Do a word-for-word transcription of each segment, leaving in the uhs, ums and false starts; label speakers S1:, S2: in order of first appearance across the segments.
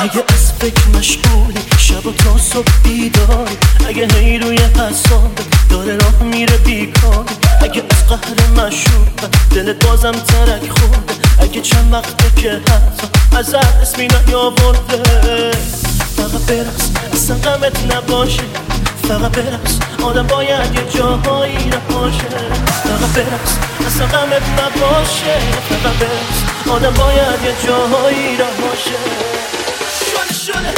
S1: اگه از فکر مشغولی شب و تا صبح بیداری، اگه هی روی حسابت داره راه میره بیکاری، اگه از قهر مشروبت دلت بازم ترک خورده، اگه چند وقته که حتی ازت اسمی نیاورده. فقط برقص اصلا غمت نباشه، فقط برقص آدم باید یه جاهایی رهاشه. فقط برقص اصلا غمت نباشه، فقط برقص آدم باید یه جاهایی رهاشه. شده شده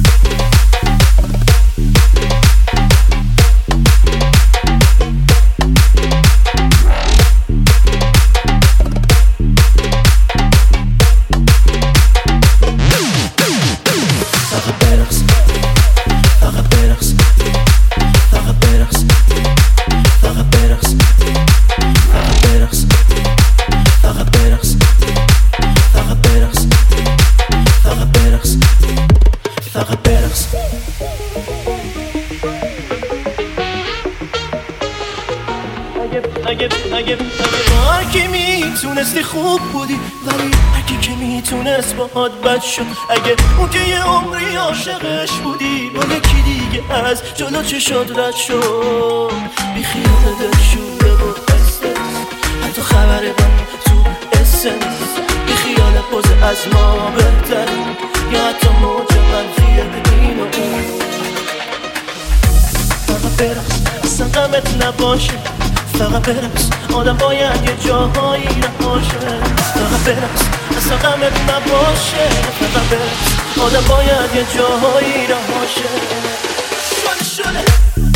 S1: فقط برقص. اگه اگه اگه با هر کی میتونستی خوب بودی، ولی هر کی که میتونست باهات بد شد. اگه اون که یه عمری عاشقش بودی با یکی دیگه از جلو چشات رد شد، بی خیال دل شوره و استرس، حتی خبر من تو اسنس، بی خیال پوز از ما بهتره یا حتی موج منفی این و اون. فقط برقص اصلا غمت نباشه، فقط برقص آدم باید یه جاهایی رهاشه. فقط برقص اصلا غمت نباشه، فقط برقص آدم باید یه جاهایی رهاشه. شده شده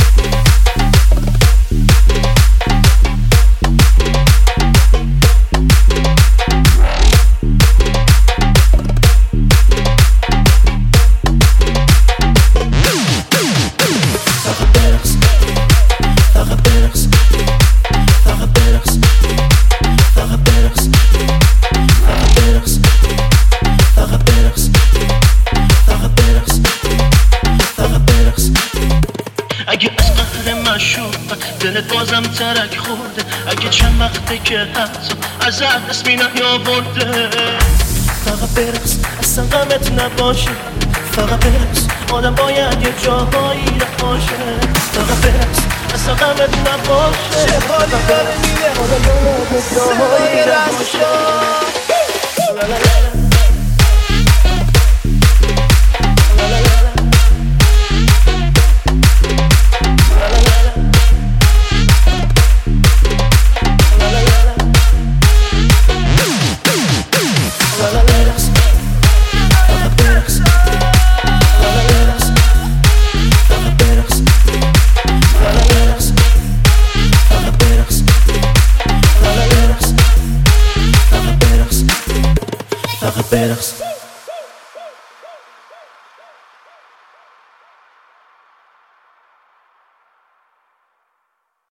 S1: اگه از قهر مشروبت دلت بازم ترک خورده، اگه چند وقته که حتی ازت اسمی نیاورده. فقط برقص اصلا غمت نباشه، فقط برقص آدم باید یه جاهایی رهاشه. فقط برقص اصلا غمت نباشه، فقط برقص آدم باید یه جاهایی رهاشه. Faqat beraqs